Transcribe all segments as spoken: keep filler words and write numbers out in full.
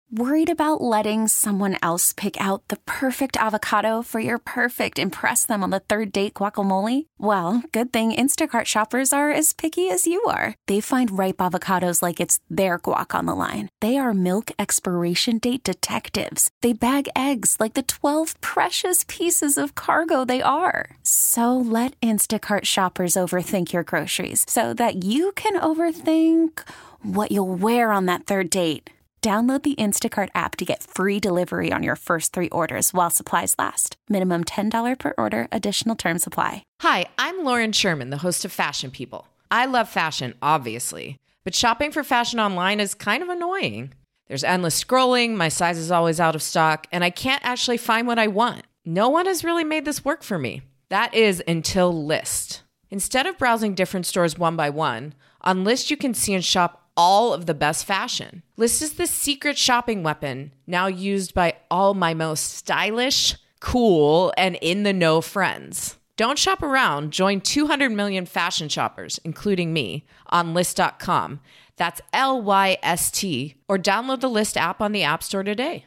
Worried about letting someone else pick out the perfect avocado for your perfect impress them on the third date guacamole? Well, good thing Instacart shoppers are as picky as you are. They find ripe avocados like it's their guac on the line. They are milk expiration date detectives. They bag eggs like the twelve precious pieces of cargo they are. So let Instacart shoppers overthink your groceries so that you can overthink what you'll wear on that third date. Download the Instacart app to get free delivery on your first three orders while supplies last. Minimum ten dollars per order. Additional terms apply. Hi, I'm Lauren Sherman, the host of Fashion People. I love fashion, obviously, but shopping for fashion online is kind of annoying. There's endless scrolling, my size is always out of stock, and I can't actually find what I want. No one has really made this work for me. That is until Lyst. Instead of browsing different stores one by one, on Lyst you can see and shop all of the best fashion. Lyst is the secret shopping weapon now used by all my most stylish, cool, and in-the-know friends. Don't shop around. Join two hundred million fashion shoppers, including me, on Lyst dot com. That's L Y S T. Or download the Lyst app on the App Store today.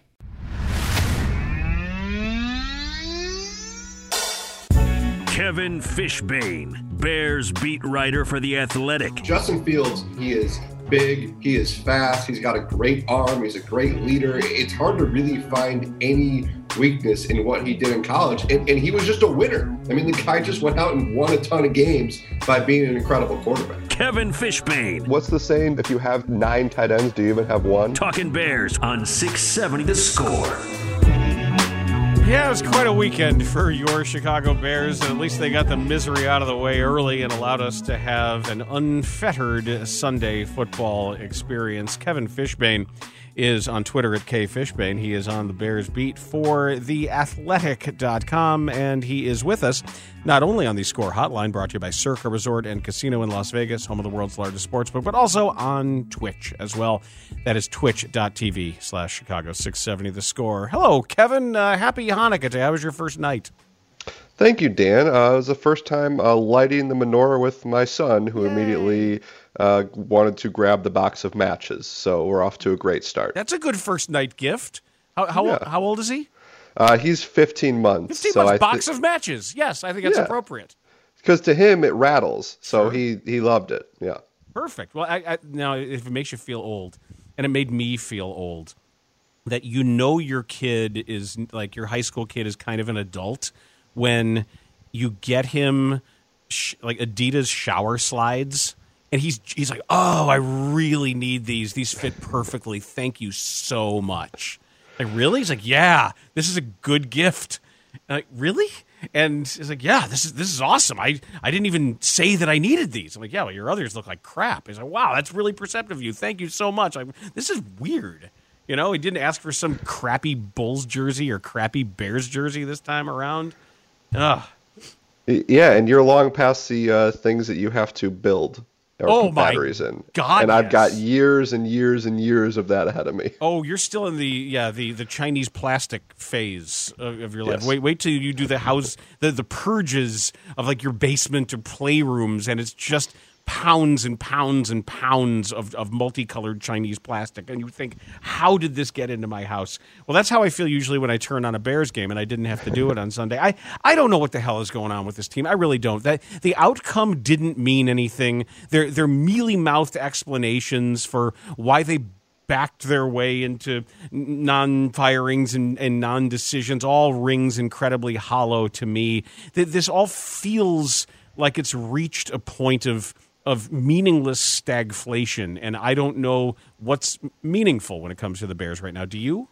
Kevin Fishbain, Bears beat writer for The Athletic. Justin Fields, he is big, he is fast, he's got a great arm, he's a great leader. It's hard to really find any weakness in what he did in college, and, and he was just a winner. I mean, the guy just went out and won a ton of games by being an incredible quarterback. Kevin Fishbain. What's the saying? If you have nine tight ends, do you even have one? Talking Bears on six seventy The Score. Yeah, it was quite a weekend for your Chicago Bears, and at least they got the misery out of the way early and allowed us to have an unfettered Sunday football experience. Kevin Fishbain is on Twitter at K Fishbain. He is on the Bears beat for the athletic dot com, and he is with us not only on the Score Hotline, brought to you by Circa Resort and Casino in Las Vegas, home of the world's largest sportsbook, but also on Twitch as well. That is twitch.tv slash Chicago six seventy The Score. Hello, Kevin. Uh, happy Hanukkah Day. How was your first night? Thank you, Dan. Uh, it was the first time uh, lighting the menorah with my son, who Yay. immediately uh, wanted to grab the box of matches. So we're off to a great start. That's a good first night gift. How how, yeah. how old is he? Uh, he's fifteen months. fifteen so months, I box th- of matches. Yes, I think that's yeah. appropriate. Because to him, it rattles. So Sure. he, he loved it. Yeah. Perfect. Well, I, I, now, if it makes you feel old, and it made me feel old, that you know your kid is, like your high school kid is kind of an adult when you get him sh- like Adidas shower slides, and he's he's like, oh, I really need these. These fit perfectly. Thank you so much. Like, really? He's like, yeah, this is a good gift. And like, really? And he's like, yeah, this is this is awesome. I, I didn't even say that I needed these. I'm like, yeah, well, your others look like crap. He's like, wow, that's really perceptive of you. Thank you so much. Like, this is weird. You know, he didn't ask for some crappy Bulls jersey or crappy Bears jersey this time around. Ugh. Yeah, and you're long past the uh, things that you have to build or oh put my batteries in. God, and I've yes. got years and years and years of that ahead of me. Oh, you're still in the yeah the, the Chinese plastic phase of, of your life. Yes. Wait wait till you do the house the the purges of like your basement or playrooms, and it's just pounds and pounds and pounds of, of multicolored Chinese plastic. And you think, how did this get into my house? Well, that's how I feel usually when I turn on a Bears game, and I didn't have to do it on Sunday. I, I don't know what the hell is going on with this team. I really don't. That the outcome didn't mean anything. They're, they're mealy-mouthed explanations for why they backed their way into non-firings and, and non-decisions all rings incredibly hollow to me. This all feels like it's reached a point of of meaningless stagflation, and I don't know what's meaningful when it comes to the Bears right now. Do you?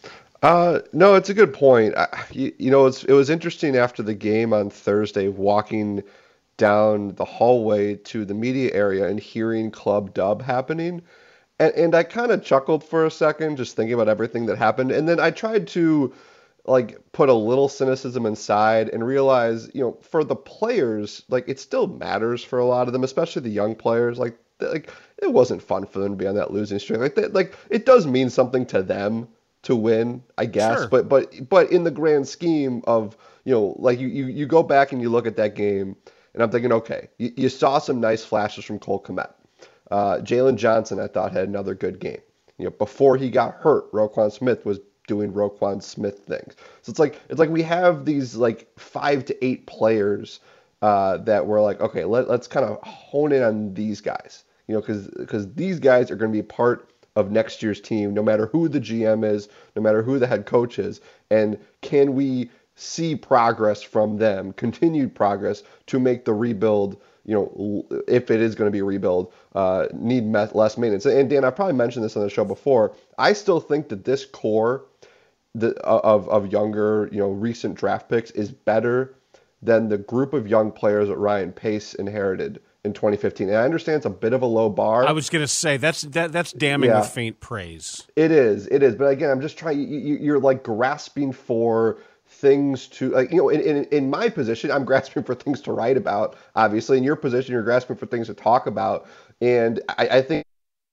Uh, no, it's a good point. I, you, you know, it's, it was interesting after the game on Thursday, walking down the hallway to the media area and hearing Club Dub happening. And, and I kind of chuckled for a second, just thinking about everything that happened. And then I tried to like put a little cynicism inside and realize, you know, for the players, like it still matters for a lot of them, especially the young players. Like, like it wasn't fun for them to be on that losing streak. Like, they, like it does mean something to them to win, I guess. Sure. But but but in the grand scheme of, you know, like you you, you go back and you look at that game, and I'm thinking, okay, you, you saw some nice flashes from Cole Kmet. Uh, Jalen Johnson, I thought, had another good game. You know, before he got hurt, Roquan Smith was doing Roquan Smith things. So it's like it's like we have these like five to eight players uh, that we're like, okay, let, let's kind of hone in on these guys. You know, because because these guys are going to be part of next year's team, no matter who the G M is, no matter who the head coach is, and can we see progress from them, continued progress to make the rebuild, you know, if it is going to be a rebuild, uh, need less maintenance. And Dan, I've probably mentioned this on the show before. I still think that this core the, of of younger, you know, recent draft picks is better than the group of young players that Ryan Pace inherited in twenty fifteen. And I understand it's a bit of a low bar. I was going to say that's that, that's damning yeah, with faint praise. It is, it is. But again, I'm just trying. You, you're like grasping for things to, like, you know, in, in in my position, I'm grasping for things to write about. Obviously, in your position, you're grasping for things to talk about. And I, I think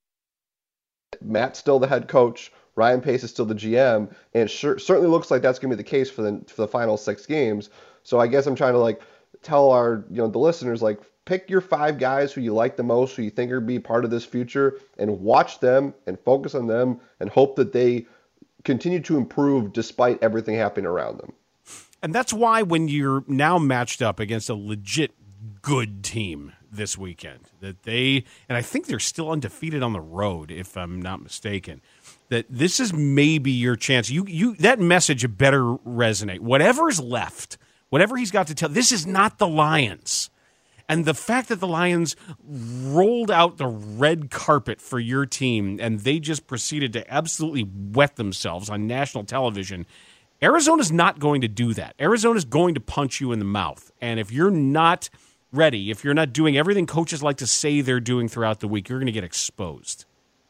Matt's still the head coach. Ryan Pace is still the G M, and it sure, certainly looks like that's going to be the case for the for the final six games. So I guess I'm trying to like tell our you know the listeners, like, pick your five guys who you like the most, who you think are going to be part of this future, and watch them and focus on them and hope that they continue to improve despite everything happening around them. And that's why when you're now matched up against a legit good team this weekend, that they, and I think they're still undefeated on the road, if I'm not mistaken, that this is maybe your chance. You, you, that message better resonate. Whatever's left, whatever he's got to tell, this is not the Lions. And the fact that the Lions rolled out the red carpet for your team and they just proceeded to absolutely wet themselves on national television, Arizona's not going to do that. Arizona's going to punch you in the mouth. And if you're not ready, if you're not doing everything coaches like to say they're doing throughout the week, you're going to get exposed.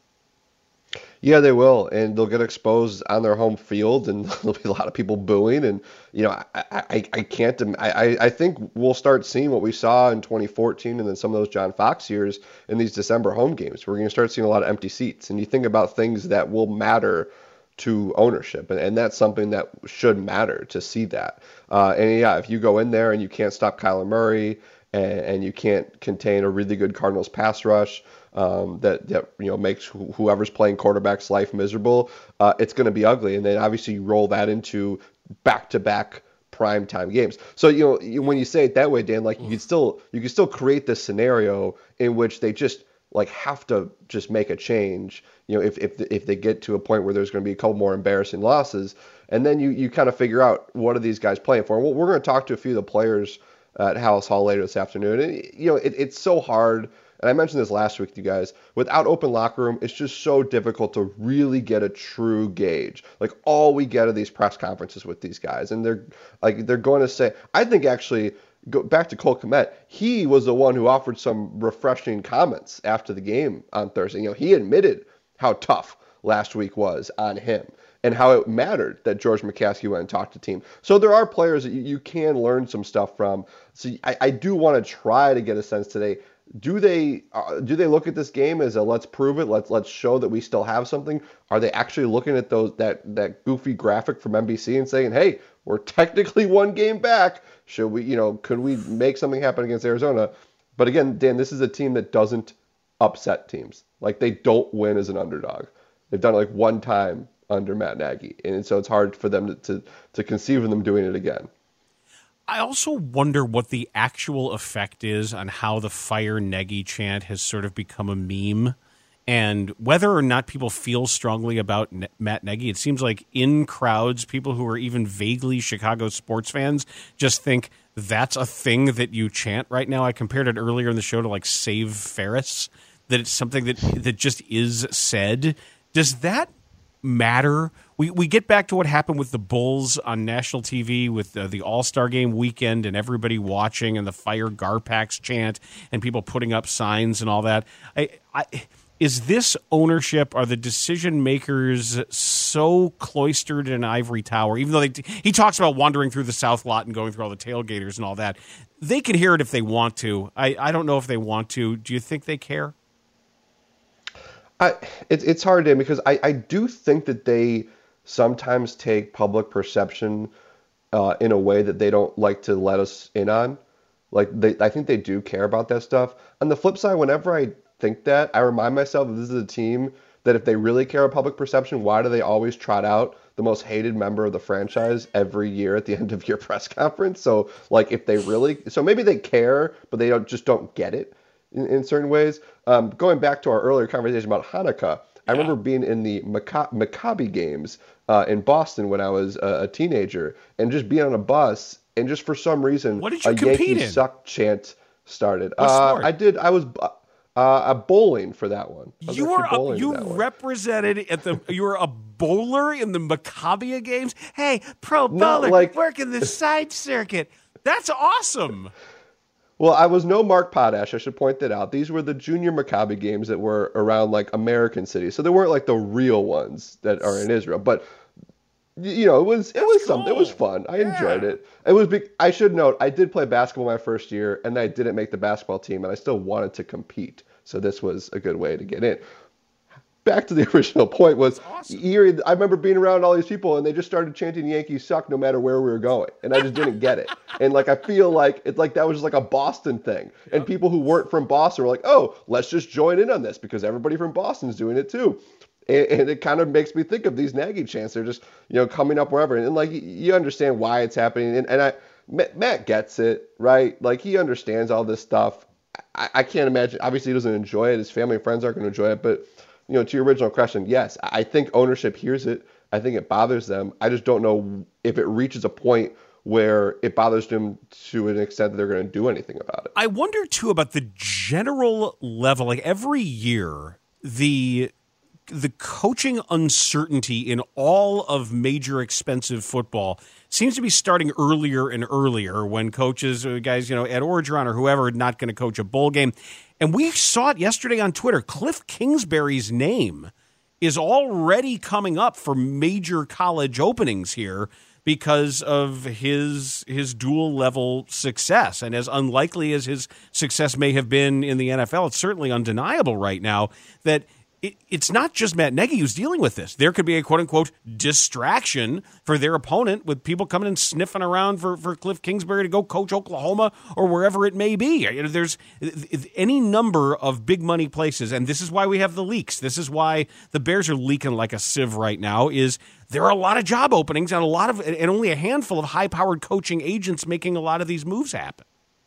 Yeah, they will, and they'll get exposed on their home field, and there'll be a lot of people booing. And you know, I, I, I can't. I, I think we'll start seeing what we saw in twenty fourteen, and then some of those John Fox years in these December home games. We're going to start seeing a lot of empty seats, and you think about things that will matter to ownership, and, and that's something that should matter to see that. Uh, and yeah, if you go in there and you can't stop Kyler Murray, and, and you can't contain a really good Cardinals pass rush, Um, that that you know makes wh- whoever's playing quarterback's life miserable, uh, it's going to be ugly. And then obviously you roll that into back-to-back primetime games. So you know you, when you say it that way, Dan, like you could still you could still create this scenario in which they just like have to just make a change. You know, if if if they get to a point where there's going to be a couple more embarrassing losses, and then you you kind of figure out what are these guys playing for. Well, we're going to talk to a few of the players at Halas Hall later this afternoon, and you know it, it's so hard. And I mentioned this last week to you guys, without open locker room, it's just so difficult to really get a true gauge. Like all we get are these press conferences with these guys. And they're like, they're going to say, I think actually, go back to Cole Kmet, he was the one who offered some refreshing comments after the game on Thursday. You know, he admitted how tough last week was on him and how it mattered that George McCaskey went and talked to the team. So there are players that you, you can learn some stuff from. So I, I do want to try to get a sense today. Do they uh, do they look at this game as a let's prove it, let's let's show that we still have something? Are they actually looking at those that that goofy graphic from N B C and saying, hey, we're technically one game back. Should we, you know, could we make something happen against Arizona? But again, Dan, this is a team that doesn't upset teams. Like they don't win as an underdog. They've done it like one time under Matt Nagy, and so it's hard for them to to, to conceive of them doing it again. I also wonder what the actual effect is on how the Fire Nagy chant has sort of become a meme, and whether or not people feel strongly about ne- Matt Nagy. It seems like in crowds, people who are even vaguely Chicago sports fans just think that's a thing that you chant right now. I compared it earlier in the show to like Save Ferris, that it's something that that just is said. Does that matter? We we get back to what happened with the Bulls on national T V with uh, the All-Star Game weekend and everybody watching and the Fire Garpax chant and people putting up signs and all that. I, I, is this ownership, are the decision makers so cloistered in an ivory tower, even though they, he talks about wandering through the South Lot and going through all the tailgaters and all that. They can hear it if they want to. I, I don't know if they want to. Do you think they care? I, it, it's hard, Dan, because I, I do think that they sometimes take public perception uh, in a way that they don't like to let us in on. Like, they, I think they do care about that stuff. On the flip side, whenever I think that, I remind myself that this is a team that if they really care about public perception, why do they always trot out the most hated member of the franchise every year at the end of your press conference? So like if they really, so maybe they care, but they don't just don't get it in, in certain ways. Um, going back to our earlier conversation about Hanukkah, I remember being in the Macca- Maccabi games uh, in Boston when I was a, a teenager, and just being on a bus, and just for some reason, what did you a compete Yankee in? Suck chant started. What Uh, sport? I did. I was uh, a bowling for that one. I was You actually were a, bowling you in that one. represented at the you were a bowler in the Maccabi games. Hey, pro Not bowler, like- working the side circuit. That's awesome. Well, I was no Mark Potash. I should point that out. These were the junior Maccabi games that were around like American cities, so they weren't like the real ones that are in Israel. But y- you know, it was it was something. It was cool. fun. I enjoyed it. It was. Big, I should note, I did play basketball my first year, and I didn't make the basketball team, and I still wanted to compete. So this was a good way to get in. Back to the original point was eerie. I remember being around all these people and they just started chanting Yankees suck no matter where we were going. And I just didn't get it. And like, I feel like it's like that was just like a Boston thing. And people who weren't from Boston were like, oh, let's just join in on this because everybody from Boston's doing it too. And, and it kind of makes me think of these Nagy chants. They're just, you know, coming up wherever. And like, you understand why it's happening. And, and I, Matt gets it, right? Like he understands all this stuff. I, I can't imagine, obviously he doesn't enjoy it. His family and friends aren't going to enjoy it, but you know, to your original question, yes, I think ownership hears it. I think it bothers them. I just don't know if it reaches a point where it bothers them to an extent that they're going to do anything about it. I wonder too about the general level. Like every year, the the coaching uncertainty in all of major expensive football seems to be starting earlier and earlier when coaches, uh, guys, you know, Ed Orgeron or whoever, are not going to coach a bowl game. And we saw it yesterday on Twitter. Cliff Kingsbury's name is already coming up for major college openings here because of his his dual level success. And as unlikely as his success may have been in the N F L, it's certainly undeniable right now that It, it's not just Matt Nagy who's dealing with this. There could be a quote-unquote distraction for their opponent with people coming and sniffing around for, for Cliff Kingsbury to go coach Oklahoma or wherever it may be. There's any number of big money places, and this is why we have the leaks. This is why the Bears are leaking like a sieve right now, is there are a lot of job openings and a lot of and only a handful of high-powered coaching agents making a lot of these moves happen.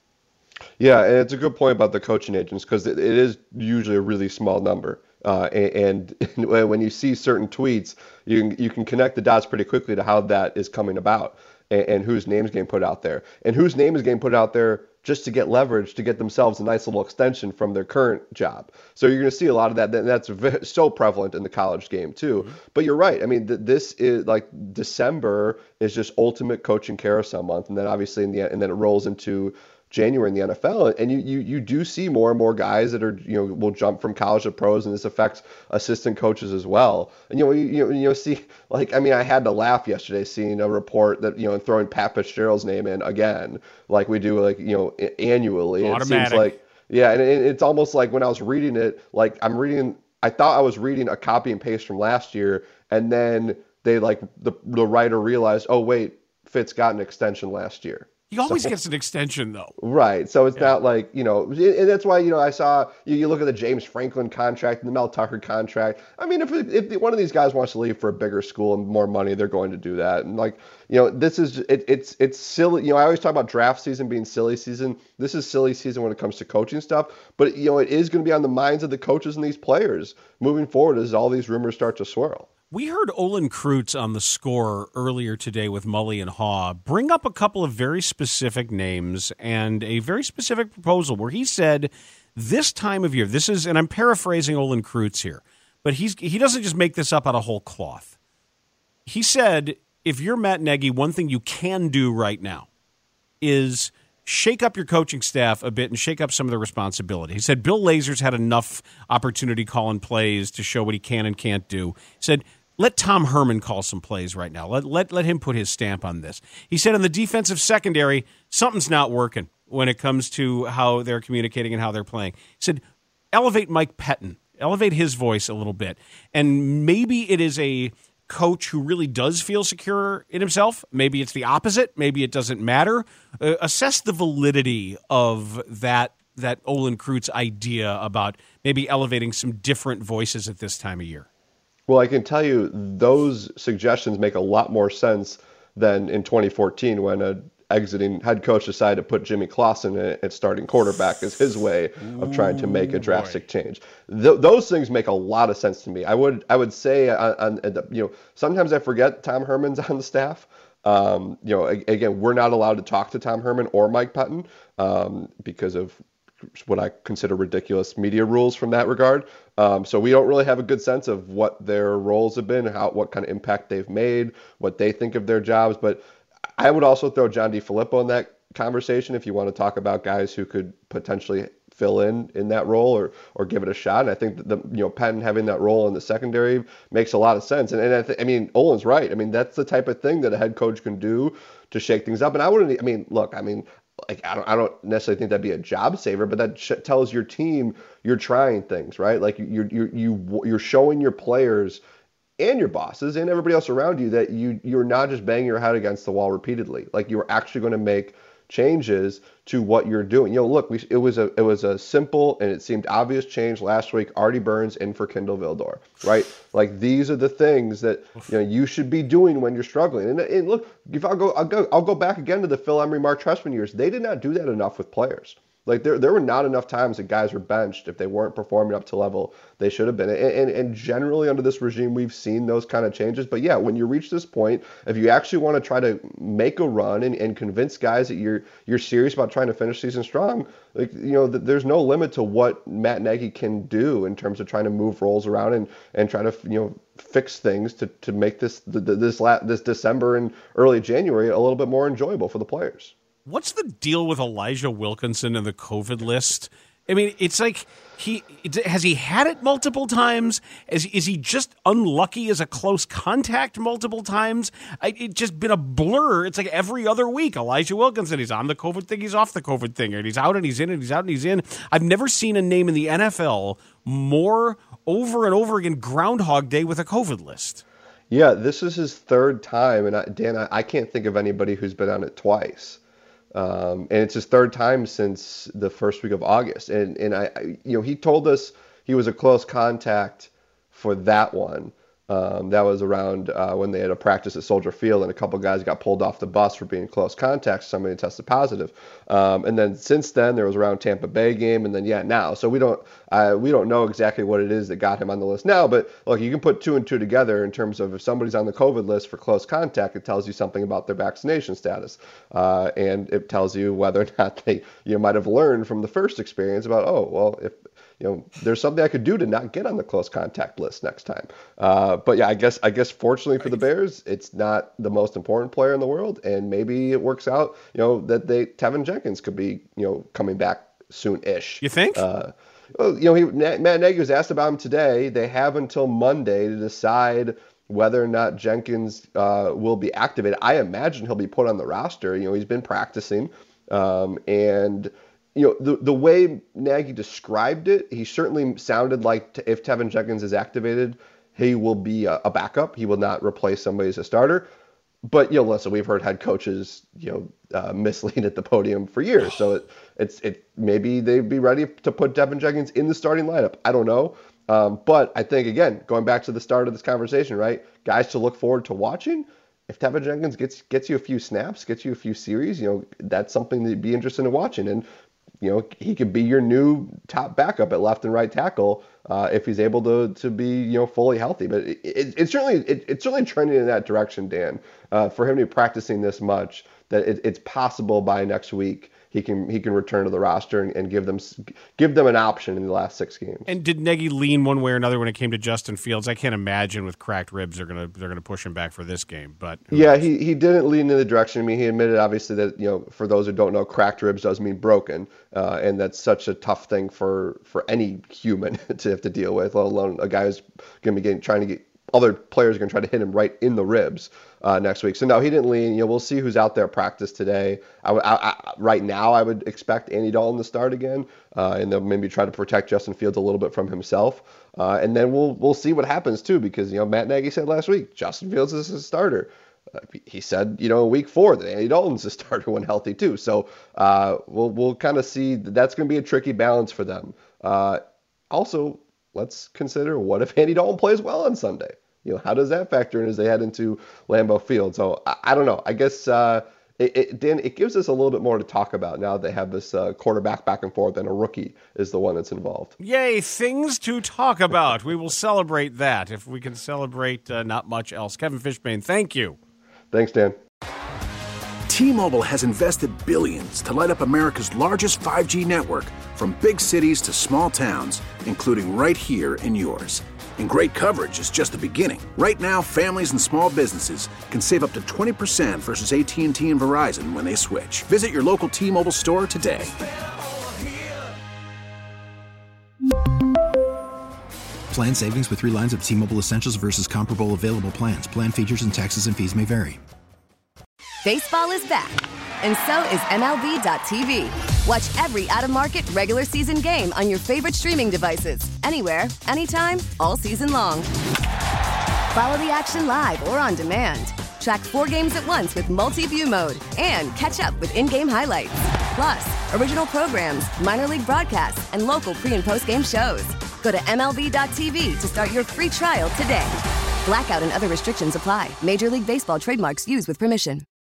Yeah, and it's a good point about the coaching agents because it, it is usually a really small number. Uh, and, and when you see certain tweets, you can, you can connect the dots pretty quickly to how that is coming about and, and whose name is getting put out there and whose name is getting put out there just to get leverage to get themselves a nice little extension from their current job. So you're going to see a lot of that. And that's very, so prevalent in the college game too. Mm-hmm. But you're right. I mean, th- this is like December is just ultimate coaching carousel month. And then obviously in the and then it rolls into January in the N F L, and you, you you do see more and more guys that are, you know, will jump from college to pros, and this affects assistant coaches as well. And you know, you, you know, you know, see, like, I mean, I had to laugh yesterday seeing a report that, you know, throwing Pat Fitzgerald's name in again, like we do, like, you know, annually. Automatic. It seems like, yeah, and it, it's almost like when I was reading it, like I'm reading, I thought I was reading a copy and paste from last year, and then they like the the writer realized, oh wait, Fitz got an extension last year. He always So- gets an extension, though. Right. So it's Yeah. not like, you know, and that's why, you know, I saw, you, you look at the James Franklin contract and the Mel Tucker contract. I mean, if if one of these guys wants to leave for a bigger school and more money, they're going to do that. And like, you know, this is, it, it's it's silly. You know, I always talk about draft season being silly season. This is silly season when it comes to coaching stuff. But, you know, it is going to be on the minds of the coaches and these players moving forward as all these rumors start to swirl. We heard Olin Kreutz on The Score earlier today with Mully and Haw bring up a couple of very specific names and a very specific proposal where he said this time of year, this is, and I'm paraphrasing Olin Kreutz here, but he's he doesn't just make this up out of whole cloth. He said, if you're Matt Nagy, one thing you can do right now is shake up your coaching staff a bit and shake up some of the responsibility. He said Bill Lazor's had enough opportunity calling plays to show what he can and can't do. He said, let Tom Herman call some plays right now. Let, let, let him put his stamp on this. He said on the defensive secondary, something's not working when it comes to how they're communicating and how they're playing. He said, elevate Mike Pettin, elevate his voice a little bit. And maybe it is a coach who really does feel secure in himself. Maybe it's the opposite. Maybe it doesn't matter. Uh, assess the validity of that that Olin Kreutz idea about maybe elevating some different voices at this time of year? Well, I can tell you those suggestions make a lot more sense than in twenty fourteen when a exiting head coach decided to put Jimmy Clausen at starting quarterback as his way of trying to make a drastic change. Th- those things make a lot of sense to me. I would I would say, on, on, you know, sometimes I forget Tom Herman's on the staff. Um, you know, again, we're not allowed to talk to Tom Herman or Mike Pettine um, because of what I consider ridiculous media rules from that regard. Um, so we don't really have a good sense of what their roles have been, how what kind of impact they've made, what they think of their jobs. But I would also throw John DeFilippo in that conversation if you want to talk about guys who could potentially fill in in that role or or give it a shot. And I think that the you know Pettine having that role in the secondary makes a lot of sense. And and I, th- I mean Olin's right. I mean that's the type of thing that a head coach can do to shake things up. And I wouldn't. I mean look. I mean like I don't I don't necessarily think that'd be a job saver, but that sh- tells your team you're trying things right. Like you you you you're showing your players and your bosses and everybody else around you that you you're not just banging your head against the wall repeatedly. Like you're actually going to make changes to what you're doing. You know, look, we, it was a it was a simple and it seemed obvious change last week. Artie Burns in for Kindle Vildor, right? Like these are the things that you know you should be doing when you're struggling. And, and look, if I'll go, I'll go, I'll go back again to the Phil Emery, Mark Trestman years. They did not do that enough with players. Like there, there were not enough times that guys were benched if they weren't performing up to level they should have been. And, and, and generally under this regime, we've seen those kind of changes. But yeah, when you reach this point, if you actually want to try to make a run and, and convince guys that you're you're serious about trying to finish season strong, like you know, th- there's no limit to what Matt Nagy can do in terms of trying to move roles around and, and try to you know fix things to, to make this this la- this December and early January a little bit more enjoyable for the players. What's the deal with Elijah Wilkinson and the COVID list? I mean, it's like he has he had it multiple times? Is, is he just unlucky as a close contact multiple times? I, it's just been a blur. It's like every other week. Elijah Wilkinson, he's on the COVID thing, he's off the COVID thing, and he's out and he's in and he's out and he's in. I've never seen a name in the N F L more over and over again Groundhog Day with a COVID list. Yeah, this is his third time, and I, Dan, I, I can't think of anybody who's been on it twice. Um, and it's his third time since the first week of August. And, and I, I, you know, he told us he was a close contact for that one. Um, that was around uh, when they had a practice at Soldier Field, and a couple guys got pulled off the bus for being close contacts. Somebody tested positive, um, and then since then there was around Tampa Bay game, and then yeah now. So we don't uh, we don't know exactly what it is that got him on the list now. But look, you can put two and two together in terms of if somebody's on the COVID list for close contact, it tells you something about their vaccination status, uh, and it tells you whether or not they you might have learned from the first experience about oh well if. You know, there's something I could do to not get on the close contact list next time. Uh, but yeah, I guess I guess fortunately for the Bears, it's not the most important player in the world, and maybe it works out. You know that they Tevin Jenkins could be you know coming back soon-ish. You think? Uh, well, you know, he, Matt Nagy was asked about him today. They have until Monday to decide whether or not Jenkins uh, will be activated. I imagine he'll be put on the roster. You know, he's been practicing, um, and. You know, the the way Nagy described it, he certainly sounded like t- if Tevin Jenkins is activated, he will be a, a backup. He will not replace somebody as a starter. But, you know, listen, we've heard head coaches, you know, uh, mislead at the podium for years. So it, it's it maybe they'd be ready to put Tevin Jenkins in the starting lineup. I don't know. Um, but I think, again, going back to the start of this conversation, right, guys to look forward to watching. If Tevin Jenkins gets gets you a few snaps, gets you a few series, you know, that's something to be interested in watching. And you know, he could be your new top backup at left and right tackle uh, if he's able to to be, you know, fully healthy. But it, it, it's certainly it, it's certainly trending in that direction, Dan. Uh, for him to be practicing this much, that it, it's possible by next week he can he can return to the roster and, and give them give them an option in the last six games. And did Nagy lean one way or another when it came to Justin Fields? I can't imagine with cracked ribs they're gonna they're gonna push him back for this game. But yeah, knows? he he didn't lean in the direction. I mean, he admitted obviously that you know for those who don't know, cracked ribs does mean broken, uh, and that's such a tough thing for for any human to have to deal with, let alone a guy who's gonna be getting trying to get. Other players are going to try to hit him right in the ribs uh, next week. So no, he didn't lean. You know, we'll see who's out there at practice today. I, I, I, right now, I would expect Andy Dalton to start again, uh, and they'll maybe try to protect Justin Fields a little bit from himself. Uh, and then we'll we'll see what happens too, because you know Matt Nagy said last week Justin Fields is his starter. Uh, he said, you know, week four that Andy Dalton's the starter when healthy too. So uh, we'll we'll kind of see that that's going to be a tricky balance for them. Uh, also, let's consider what if Andy Dalton plays well on Sunday? You know, how does that factor in as they head into Lambeau Field? So I, I don't know. I guess uh, it, it, Dan, it gives us a little bit more to talk about now that they have this uh, quarterback back and forth, and a rookie is the one that's involved. Yay, things to talk about. We will celebrate that if we can celebrate uh, not much else. Kevin Fishbain, thank you. Thanks, Dan. T-Mobile has invested billions to light up America's largest five G network, from big cities to small towns, including right here in yours. And great coverage is just the beginning. Right now, families and small businesses can save up to twenty percent versus A T and T and Verizon when they switch. Visit your local T-Mobile store today. Plan savings with three lines of T-Mobile Essentials versus comparable available plans. Plan features and taxes and fees may vary. Baseball is back, and so is M L B dot T V. Watch every out-of-market regular season game on your favorite streaming devices, anywhere, anytime, all season long. Follow the action live or on demand. Track four games at once with multi-view mode and catch up with in-game highlights. Plus, original programs, minor league broadcasts, and local pre- and post-game shows. Go to M L B dot T V to start your free trial today. Blackout and other restrictions apply. Major League Baseball trademarks used with permission.